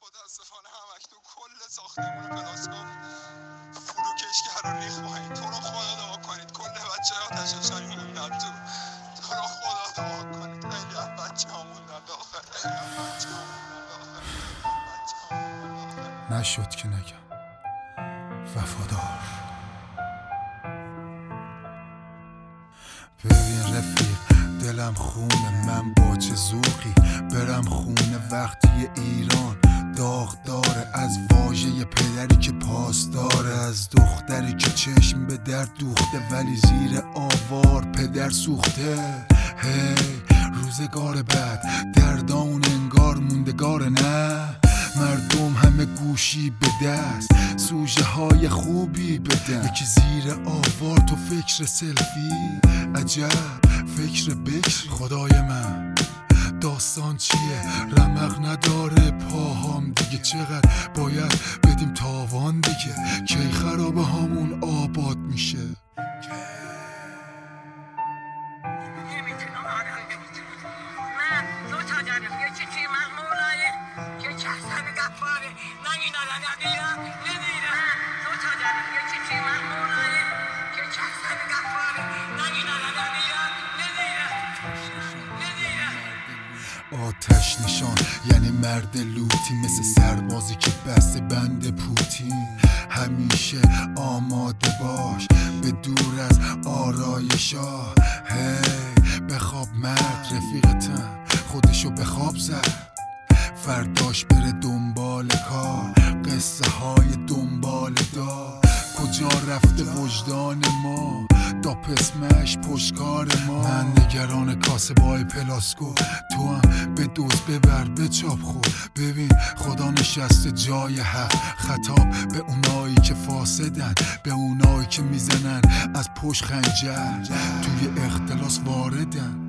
متاسفانه همش تو کل ساختمون پلاسکوپ فروکش کرد و ریخ پایین. تو رو خدا دعا کنید کل بچه آتش نشانی موندن تو رو خدا دعا کنید. خیلی از بچه ها موندن داخل، خیلی از بچه ها موندن داخل. نشد که نگم وفادار. ببین رفیق دلم خونه، من با چه ذوقی برم خونه وقتی ایران داغ داره از واژه پدری که پاس داره، از دختری که چشم به در دوخته ولی زیر آوار پدر سوخته. هی روزگار بعد دردان انگار موندگار، نه مردم همه گوشی به دست سوژه های خوبی بدن. یکی زیر آوار تو فکر سلفی، عجب فکر بکر. خدای من داستان چیه؟ رمق نداره پاهام دیگه، چقدر باید بدیم تاوان دیگه؟ کی خرابه هامون آباد میشه؟ آتش نشان یعنی مرد لوتی، مثل سربازی که بسته بند پوتین. همیشه آماده باش به دور از آرایشا. هی بخواب مرد رفیقتم خودشو به خواب زد، فرداش بره دنبال کار. قصه های دنبال دار کجا رفته وجدان ما؟ داپ اسمش پشتکار ما. من نگران کاسبای پلاسکو، تو هم به دوز ببر به چاپ خود. ببین خدا نشسته جای حق، خطاب به اونایی که فاسدن، به اونایی که میزنن از پشت خنجر توی اختلاس واردن.